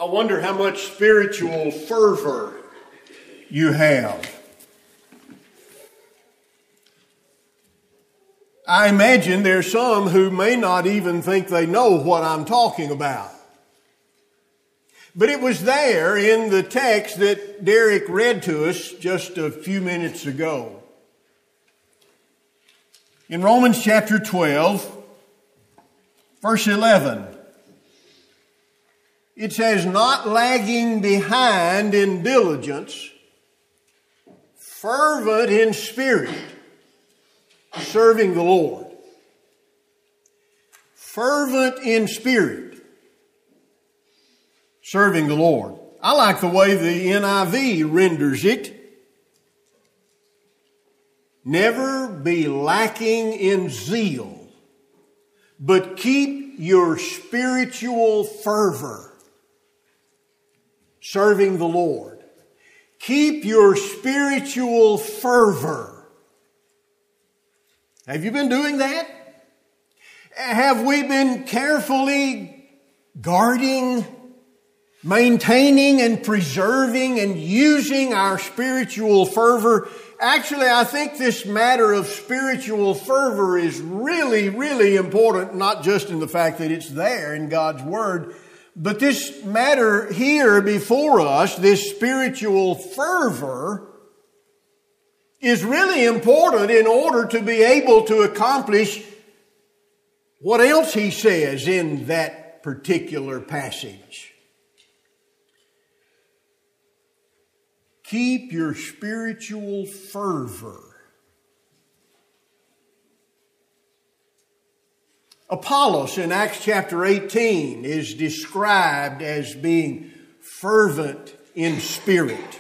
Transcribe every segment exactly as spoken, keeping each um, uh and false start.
I wonder how much spiritual fervor you have. I imagine there's some who may not even think they know what I'm talking about. But it was there in the text that Derek read to us just a few minutes ago. In Romans chapter twelve, verse eleven, it says, not lagging behind in diligence, fervent in spirit, serving the Lord. Fervent in spirit, serving the Lord. I like the way the N I V renders it. Never be lacking in zeal, but keep your spiritual fervor, serving the Lord. Keep your spiritual fervor. Have you been doing that? Have we been carefully guarding, maintaining and preserving and using our spiritual fervor? Actually, I think this matter of spiritual fervor is really, really important, not just in the fact that it's there in God's Word, but this matter here before us, this spiritual fervor, is really important in order to be able to accomplish what else he says in that particular passage. Keep your spiritual fervor. Apollos in Acts chapter eighteen is described as being fervent in spirit.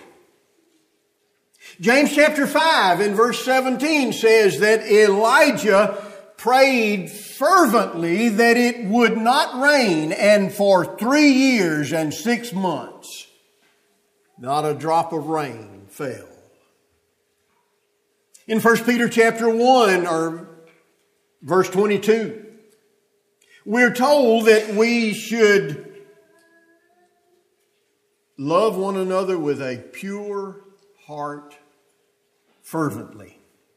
James chapter five in verse seventeen says that Elijah prayed fervently that it would not rain, and for three years and six months, not a drop of rain fell. In First Peter chapter one, or verse twenty-two, we're told that we should love one another with a pure heart fervently.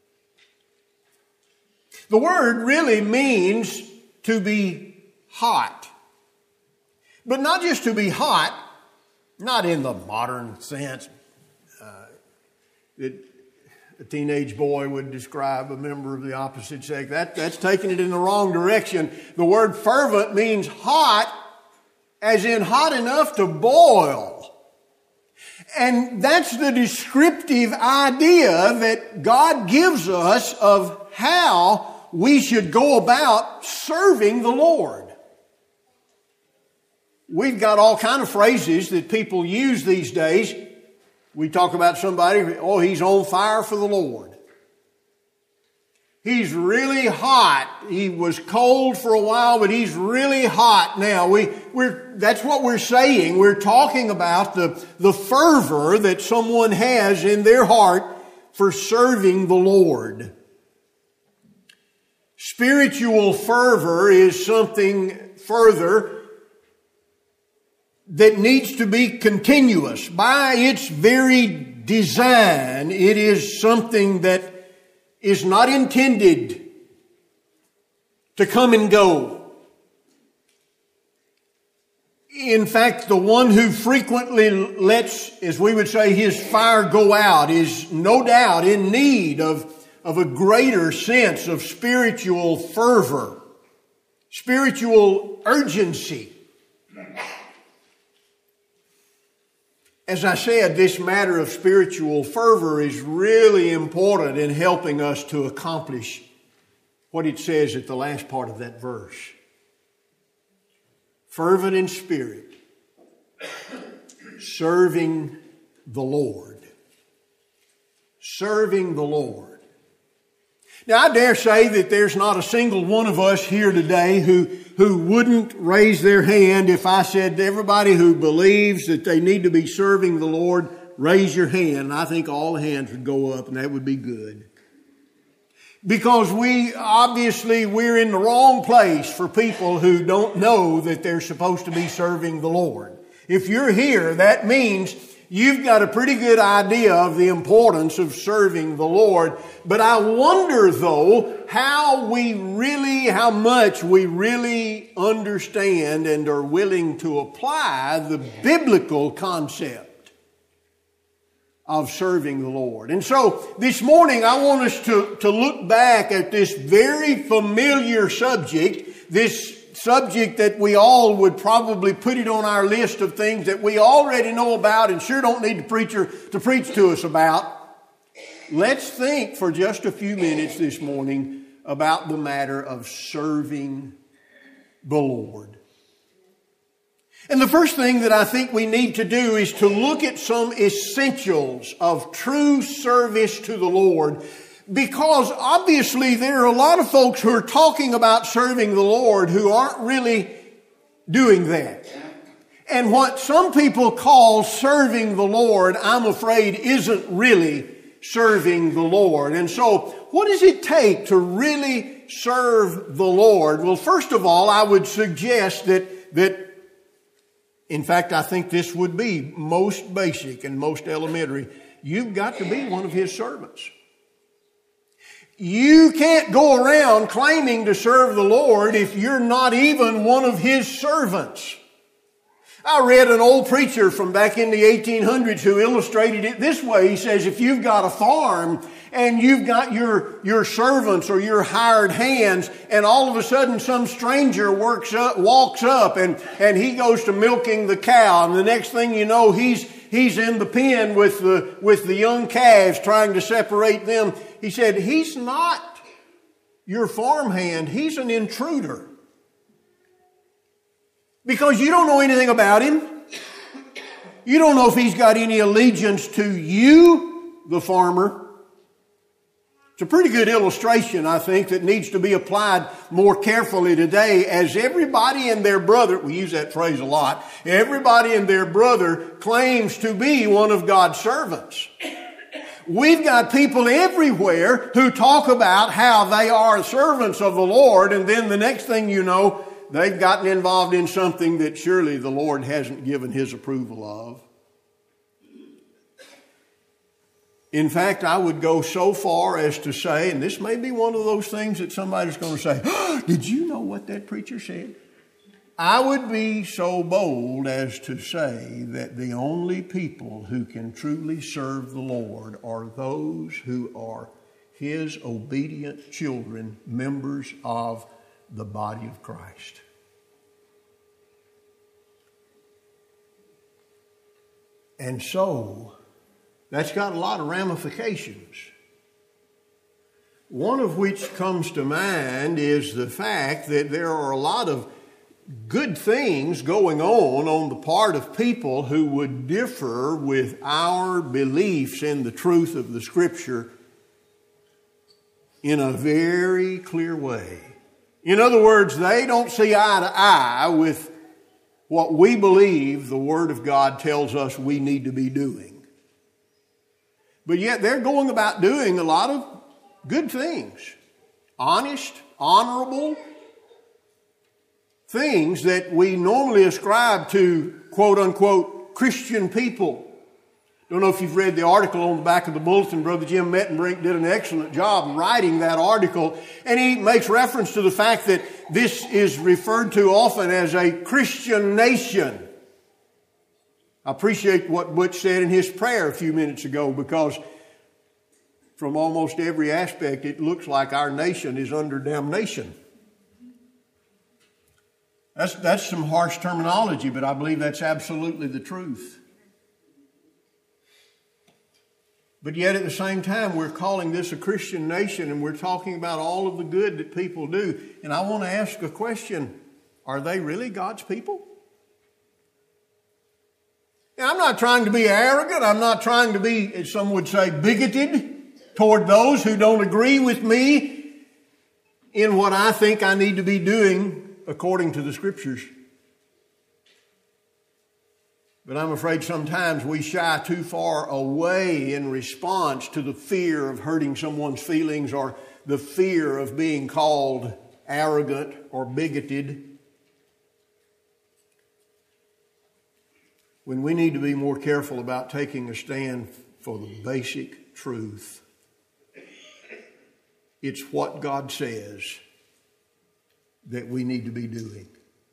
The word really means to be hot. But not just to be hot, not in the modern sense uh, that a teenage boy would describe a member of the opposite sex. That, that's taking it in the wrong direction. The word fervent means hot, as in hot enough to boil. And that's the descriptive idea that God gives us of how we should go about serving the Lord. We've got all kinds of phrases that people use these days. We talk about somebody, oh, he's on fire for the Lord. He's really hot. He was cold for a while, but he's really hot now. We, we're, that's what we're saying. We're talking about the, the fervor that someone has in their heart for serving the Lord. Spiritual fervor is something further that needs to be continuous. By its very design, it is something that is not intended to come and go. In fact, the one who frequently lets, as we would say, his fire go out is no doubt in need of, of a greater sense of spiritual fervor, spiritual urgency. As I said, this matter of spiritual fervor is really important in helping us to accomplish what it says at the last part of that verse. Fervent in spirit, serving the Lord. Serving the Lord. Now, I dare say that there's not a single one of us here today who, who wouldn't raise their hand if I said to everybody who believes that they need to be serving the Lord, raise your hand. And I think all the hands would go up, and that would be good. Because we, obviously, we're in the wrong place for people who don't know that they're supposed to be serving the Lord. If you're here, that means you've got a pretty good idea of the importance of serving the Lord. But I wonder, though, how we really, how much we really understand and are willing to apply the biblical concept of serving the Lord. And so this morning I want us to, to look back at this very familiar subject, this subject that we all would probably put it on our list of things that we already know about and sure don't need the preacher to preach to us about. Let's think for just a few minutes this morning about the matter of serving the Lord. And the first thing that I think we need to do is to look at some essentials of true service to the Lord. Because obviously there are a lot of folks who are talking about serving the Lord who aren't really doing that. And what some people call serving the Lord, I'm afraid, isn't really serving the Lord. And so what does it take to really serve the Lord? Well, first of all, I would suggest that, that in fact, I think this would be most basic and most elementary. You've got to be one of His servants. You can't go around claiming to serve the Lord if you're not even one of His servants. I read an old preacher from back in the eighteen hundreds who illustrated it this way. He says, if you've got a farm and you've got your, your servants or your hired hands, and all of a sudden some stranger works up, walks up and, and he goes to milking the cow, and the next thing you know, he's He's in the pen with the, with the young calves trying to separate them. He said, he's not your farmhand. He's an intruder. Because you don't know anything about him. You don't know if he's got any allegiance to you, the farmer. It's a pretty good illustration, I think, that needs to be applied more carefully today, as everybody and their brother, we use that phrase a lot, everybody and their brother claims to be one of God's servants. We've got people everywhere who talk about how they are servants of the Lord, and then the next thing you know, they've gotten involved in something that surely the Lord hasn't given His approval of. In fact, I would go so far as to say, and this may be one of those things that somebody's going to say, oh, did you know what that preacher said? I would be so bold as to say that the only people who can truly serve the Lord are those who are His obedient children, members of the body of Christ. And so, that's got a lot of ramifications. One of which comes to mind is the fact that there are a lot of good things going on on the part of people who would differ with our beliefs in the truth of the Scripture in a very clear way. In other words, they don't see eye to eye with what we believe the Word of God tells us we need to be doing. But yet they're going about doing a lot of good things. Honest, honorable things that we normally ascribe to quote-unquote Christian people. Don't know if you've read the article on the back of the bulletin. Brother Jim Mettenbrink did an excellent job writing that article. And he makes reference to the fact that this is referred to often as a Christian nation. I appreciate what Butch said in his prayer a few minutes ago, because from almost every aspect, it looks like our nation is under damnation. That's, that's some harsh terminology, but I believe that's absolutely the truth. But yet at the same time, we're calling this a Christian nation, and we're talking about all of the good that people do. And I want to ask a question. Are they really God's people? Now, I'm not trying to be arrogant. I'm not trying to be, as some would say, bigoted toward those who don't agree with me in what I think I need to be doing according to the Scriptures. But I'm afraid sometimes we shy too far away in response to the fear of hurting someone's feelings or the fear of being called arrogant or bigoted. when we need to be more careful about taking a stand for the basic truth. It's what God says that we need to be doing.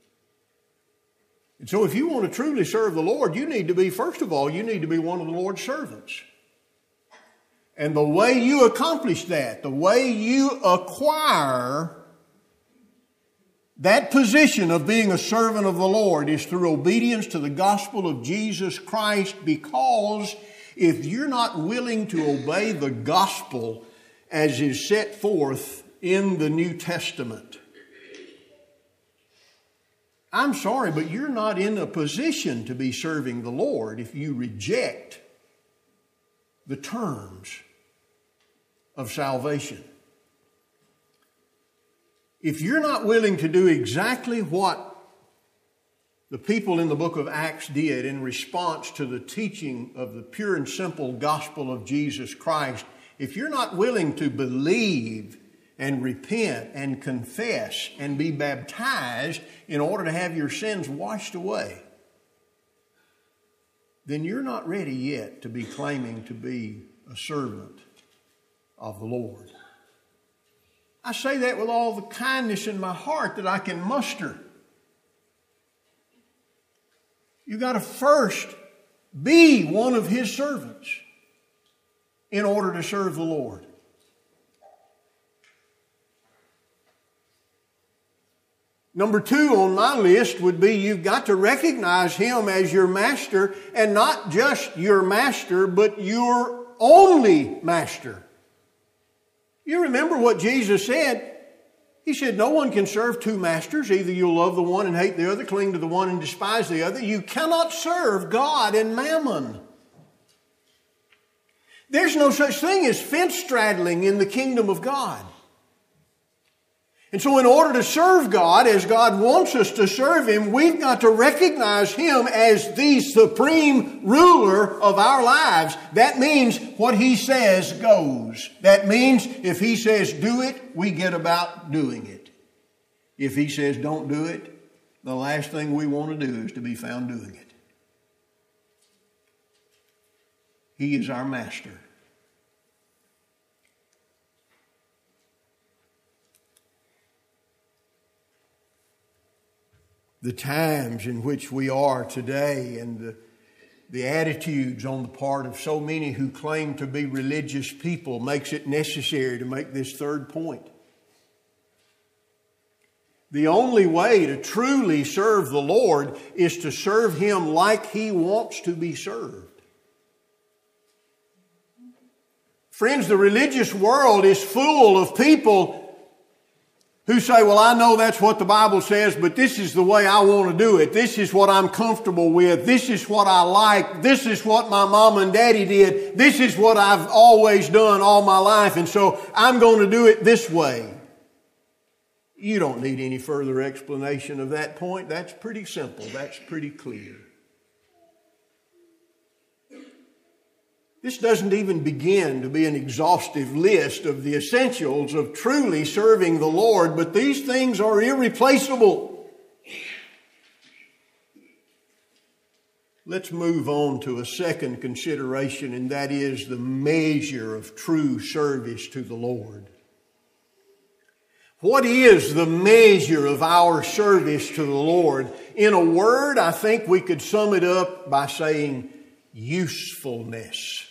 And so if you want to truly serve the Lord, you need to be, first of all, you need to be one of the Lord's servants. And the way you accomplish that, the way you acquire that position of being a servant of the Lord is through obedience to the gospel of Jesus Christ, because if you're not willing to obey the gospel as is set forth in the New Testament, I'm sorry, but you're not in a position to be serving the Lord if you reject the terms of salvation. If you're not willing to do exactly what the people in the book of Acts did in response to the teaching of the pure and simple gospel of Jesus Christ, if you're not willing to believe and repent and confess and be baptized in order to have your sins washed away, then you're not ready yet to be claiming to be a servant of the Lord. I say that with all the kindness in my heart that I can muster. You've got to first be one of His servants in order to serve the Lord. Number two on my list would be you've got to recognize Him as your master, and not just your master, but your only master. You remember what Jesus said? He said, no one can serve two masters. Either you'll love the one and hate the other, cling to the one and despise the other. You cannot serve God and mammon. There's no such thing as fence straddling in the kingdom of God. And so in order to serve God as God wants us to serve Him, we've got to recognize Him as the supreme ruler of our lives. That means what He says goes. That means if He says do it, we get about doing it. If He says don't do it, the last thing we want to do is to be found doing it. He is our master. The times in which we are today and the, the attitudes on the part of so many who claim to be religious people makes it necessary to make this third point. The only way to truly serve the Lord is to serve Him like He wants to be served. Friends, the religious world is full of people who say, well, I know that's what the Bible says, but this is the way I want to do it. This is what I'm comfortable with. This is what I like. This is what my mom and daddy did. This is what I've always done all my life, and so I'm going to do it this way. You don't need any further explanation of that point. That's pretty simple. That's pretty clear. This doesn't even begin to be an exhaustive list of the essentials of truly serving the Lord, but these things are irreplaceable. Let's move on to a second consideration, and that is the measure of true service to the Lord. What is the measure of our service to the Lord? In a word, I think we could sum it up by saying usefulness.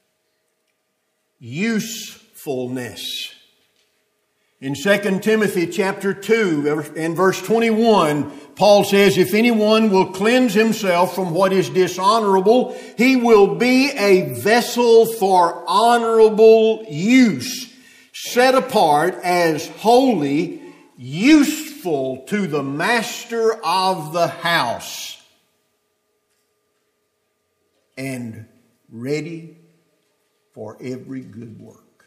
Usefulness. In Second Timothy chapter two and verse twenty-one, Paul says, if anyone will cleanse himself from what is dishonorable, he will be a vessel for honorable use, set apart as holy, useful to the master of the house, and ready for every good work.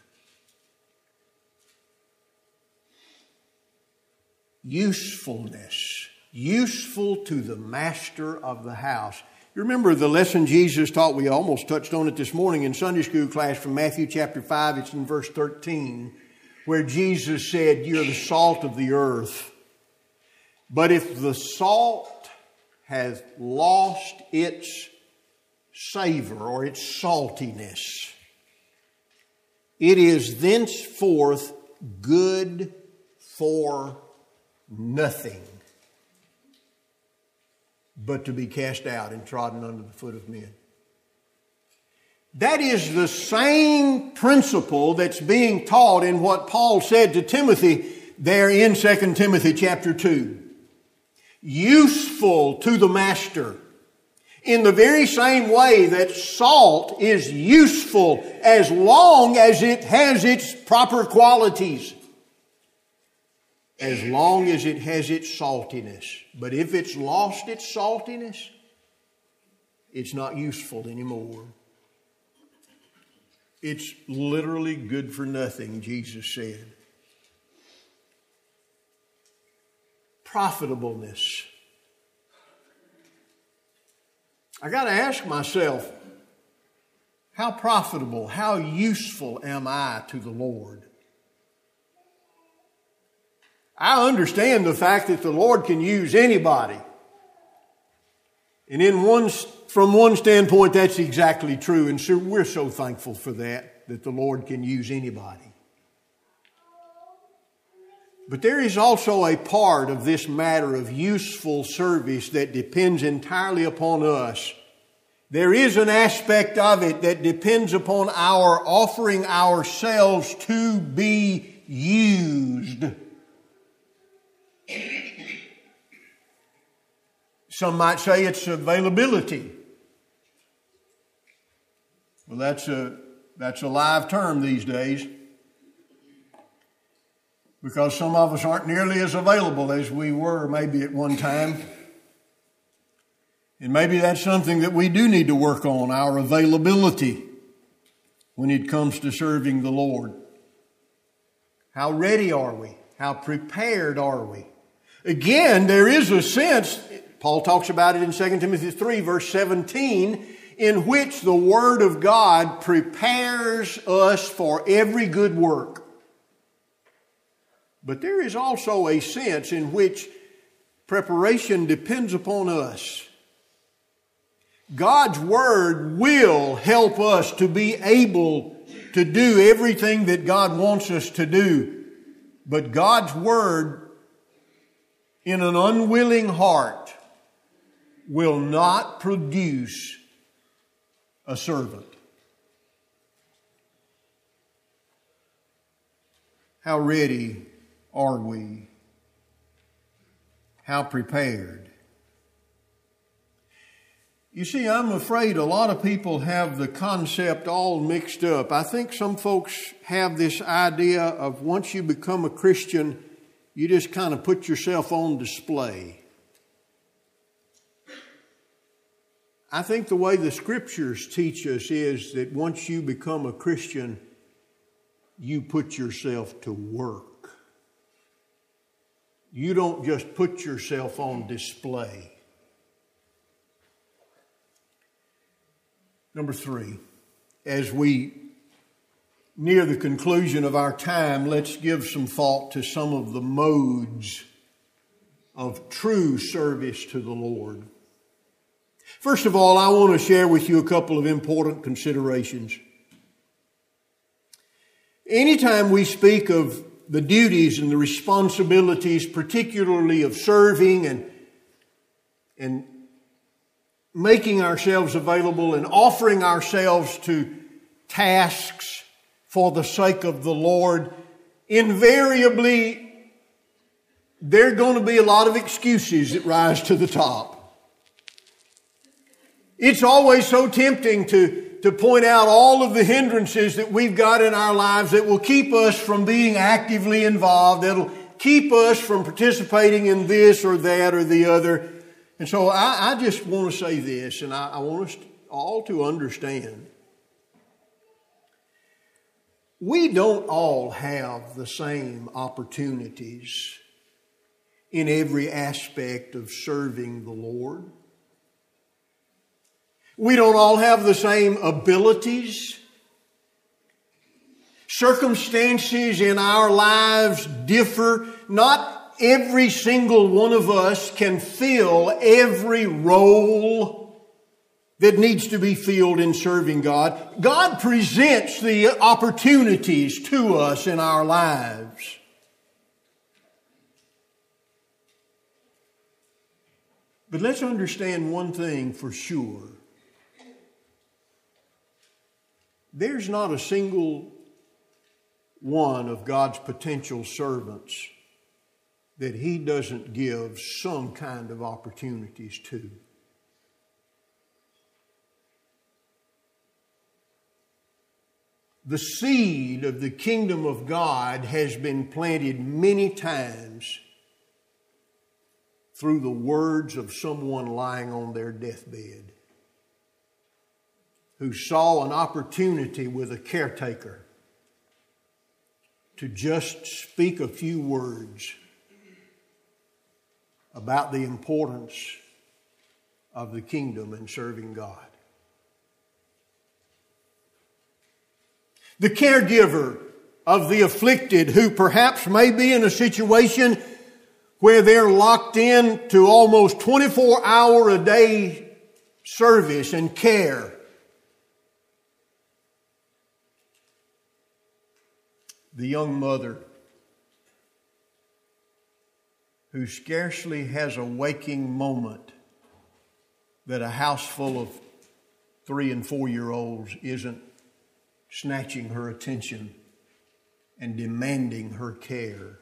Usefulness. Useful to the master of the house. You remember the lesson Jesus taught, we almost touched on it this morning in Sunday school class from Matthew chapter five, it's in verse thirteen, where Jesus said, you're the salt of the earth. But if the salt has lost its savor or its saltiness, it is thenceforth good for nothing but to be cast out and trodden under the foot of men. That is the same principle that's being taught in what Paul said to Timothy there in Second Timothy chapter two. Useful to the master. In the very same way that salt is useful as long as it has its proper qualities. As long as it has its saltiness. But if it's lost its saltiness, it's not useful anymore. It's literally good for nothing, Jesus said. Profitableness. I got to ask myself, how profitable, how useful am I to the Lord? I understand the fact that the Lord can use anybody. And in one, from one standpoint, that's exactly true. And so we're so thankful for that, that the Lord can use anybody. But there is also a part of this matter of useful service that depends entirely upon us. There is an aspect of it that depends upon our offering ourselves to be used. Some might say it's availability. Well, that's a, that's a live term these days. Because some of us aren't nearly as available as we were maybe at one time. And maybe that's something that we do need to work on, our availability when it comes to serving the Lord. How ready are we? How prepared are we? Again, there is a sense, Paul talks about it in Second Timothy three, verse seventeen, in which the Word of God prepares us for every good work. But there is also a sense in which preparation depends upon us. God's Word will help us to be able to do everything that God wants us to do. But God's Word in an unwilling heart will not produce a servant. How ready are we? How prepared? You see, I'm afraid a lot of people have the concept all mixed up. I think some folks have this idea of once you become a Christian, you just kind of put yourself on display. I think the way the Scriptures teach us is that once you become a Christian, you put yourself to work. You don't just put yourself on display. Number three, as we near the conclusion of our time, let's give some thought to some of the modes of true service to the Lord. First of all, I want to share with you a couple of important considerations. Anytime we speak of the duties and the responsibilities, particularly of serving and, and making ourselves available and offering ourselves to tasks for the sake of the Lord, invariably there are going to be a lot of excuses that rise to the top. It's always so tempting to, to point out all of the hindrances that we've got in our lives that will keep us from being actively involved, that'll keep us from participating in this or that or the other. And so I, I just want to say this, and I, I want us all to understand. We don't all have the same opportunities in every aspect of serving the Lord. We don't all have the same abilities. Circumstances in our lives differ, not every single one of us can fill every role that needs to be filled in serving God. God presents the opportunities to us in our lives. But let's understand one thing for sure. There's not a single one of God's potential servants that He doesn't give some kind of opportunities to. The seed of the kingdom of God has been planted many times through the words of someone lying on their deathbed who saw an opportunity with a caretaker to just speak a few words about the importance of the kingdom and serving God. The caregiver of the afflicted who perhaps may be in a situation where they're locked in to almost twenty-four hour a day service and care. The young mother who scarcely has a waking moment that a house full of three and four year olds isn't snatching her attention and demanding her care.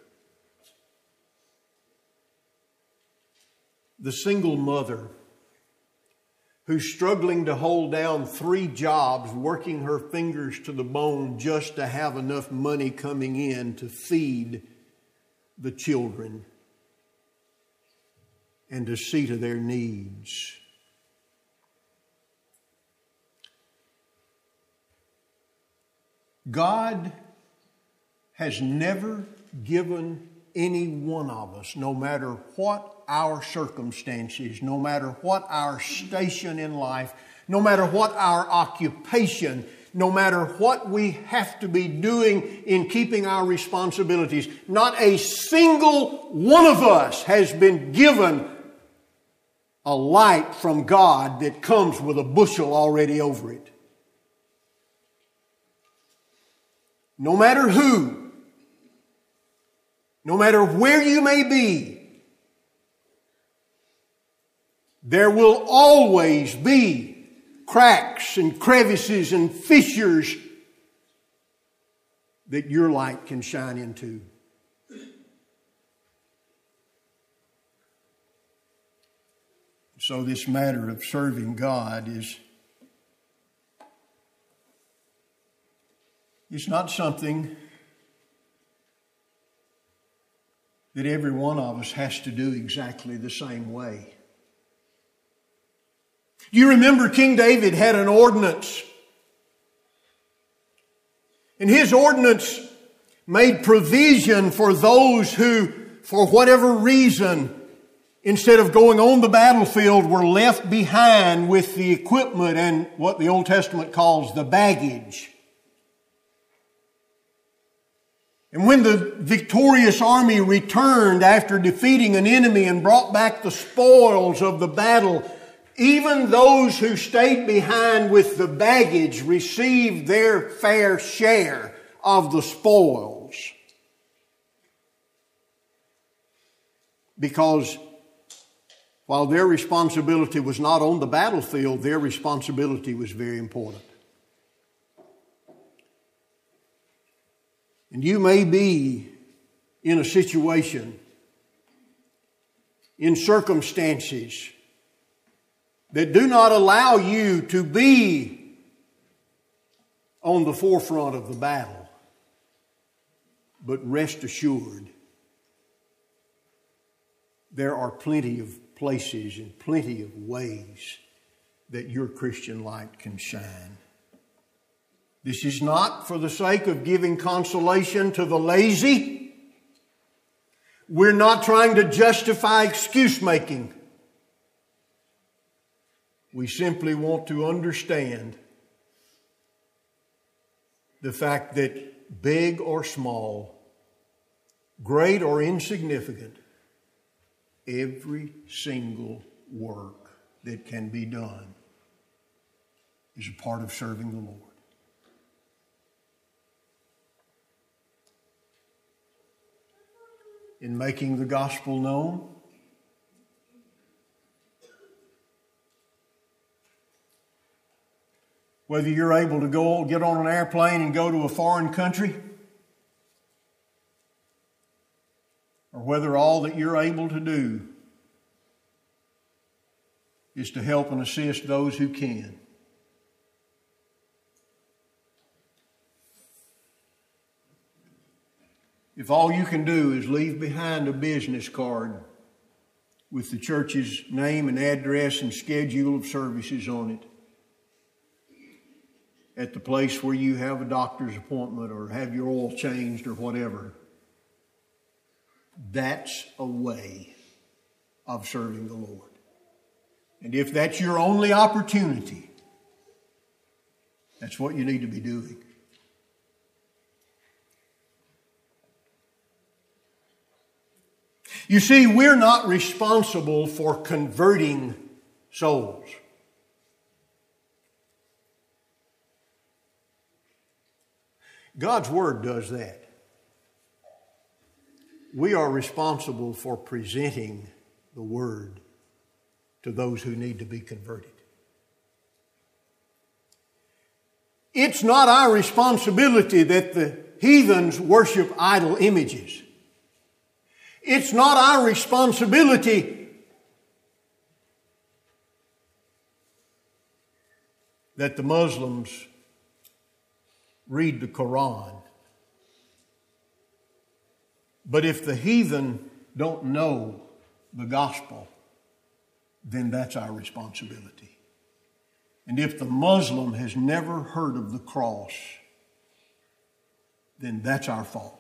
The single mother who's struggling to hold down three jobs, working her fingers to the bone just to have enough money coming in to feed the children and to see to their needs. God has never given any one of us, no matter what our circumstances, no matter what our station in life, no matter what our occupation, no matter what we have to be doing in keeping our responsibilities, not a single one of us has been given a light from God that comes with a bushel already over it. No matter who, no matter where you may be, there will always be cracks and crevices and fissures that your light can shine into. So this matter of serving God is it's not something that every one of us has to do exactly the same way. You remember King David had an ordinance. And his ordinance made provision for those who, for whatever reason, instead of going on the battlefield, were left behind with the equipment and what the Old Testament calls the baggage. And when the victorious army returned after defeating an enemy and brought back the spoils of the battle, even those who stayed behind with the baggage received their fair share of the spoils. Because while their responsibility was not on the battlefield, their responsibility was very important. And you may be in a situation, in circumstances that do not allow you to be on the forefront of the battle. But rest assured, there are plenty of places and plenty of ways that your Christian light can shine. This is not for the sake of giving consolation to the lazy. We're not trying to justify excuse making. We simply want to understand the fact that big or small, great or insignificant, every single work that can be done is a part of serving the Lord. In making the gospel known, whether you're able to go get on an airplane and go to a foreign country, or whether all that you're able to do is to help and assist those who can. If all you can do is leave behind a business card with the church's name and address and schedule of services on it, at the place where you have a doctor's appointment or have your oil changed or whatever, that's a way of serving the Lord. And if that's your only opportunity, that's what you need to be doing. You see, we're not responsible for converting souls. God's Word does that. We are responsible for presenting the Word to those who need to be converted. It's not our responsibility that the heathens worship idol images. It's not our responsibility that the Muslims read the Quran. But if the heathen don't know the gospel, then that's our responsibility. And if the Muslim has never heard of the cross, then that's our fault.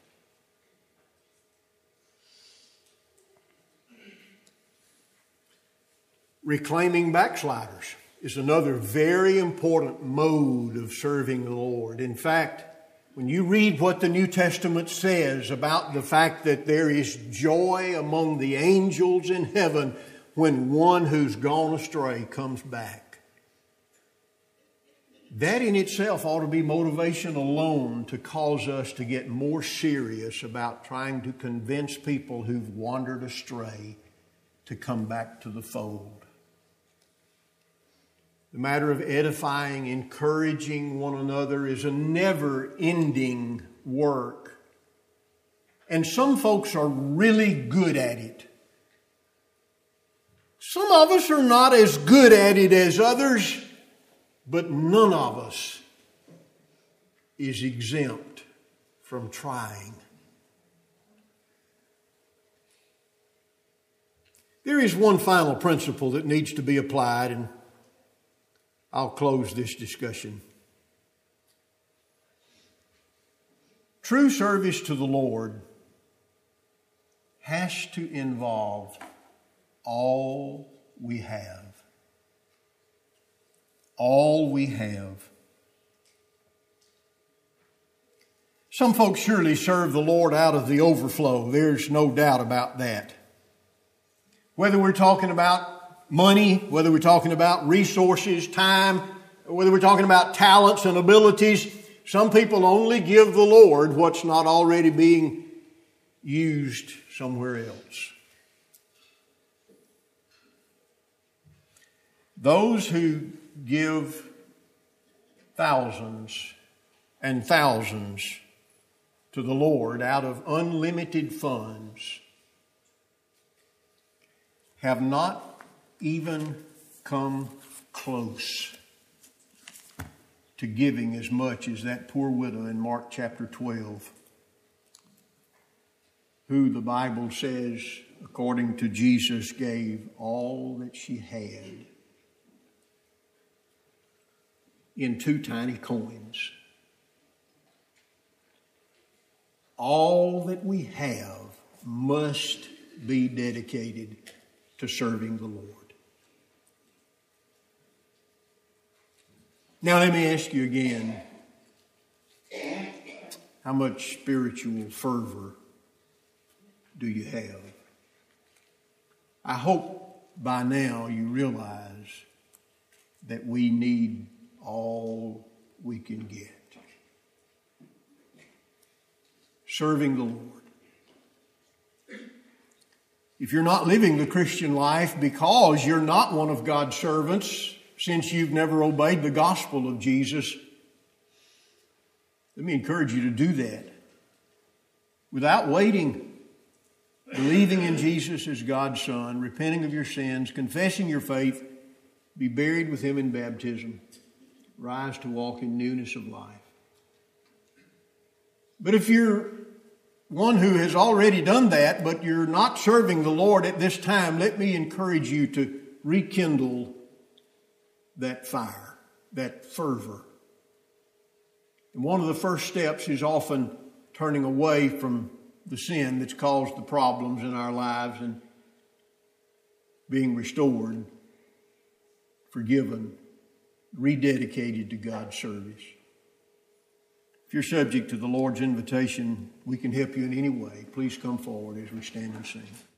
Reclaiming backsliders is another very important mode of serving the Lord. In fact, when you read what the New Testament says about the fact that there is joy among the angels in heaven when one who's gone astray comes back, that in itself ought to be motivation alone to cause us to get more serious about trying to convince people who've wandered astray to come back to the fold. The matter of edifying, encouraging one another is a never-ending work. And some folks are really good at it. Some of us are not as good at it as others, but none of us is exempt from trying. There is one final principle that needs to be applied, and I'll close this discussion. True service to the Lord has to involve all we have. All we have. Some folks surely serve the Lord out of the overflow. There's no doubt about that. Whether we're talking about money, whether we're talking about resources, time, whether we're talking about talents and abilities, some people only give the Lord what's not already being used somewhere else. Those who give thousands and thousands to the Lord out of unlimited funds have not even come close to giving as much as that poor widow in Mark chapter twelve, who the Bible says, according to Jesus, gave all that she had in two tiny coins. All that we have must be dedicated to serving the Lord. Now let me ask you again, how much spiritual fervor do you have? I hope by now you realize that we need all we can get. Serving the Lord. If you're not living the Christian life because you're not one of God's servants, since you've never obeyed the gospel of Jesus, let me encourage you to do that. Without waiting, believing in Jesus as God's Son, repenting of your sins, confessing your faith, be buried with Him in baptism, rise to walk in newness of life. But if you're one who has already done that, but you're not serving the Lord at this time, let me encourage you to rekindle that fire, that fervor. And one of the first steps is often turning away from the sin that's caused the problems in our lives and being restored, forgiven, rededicated to God's service. If you're subject to the Lord's invitation, we can help you in any way. Please come forward as we stand and sing.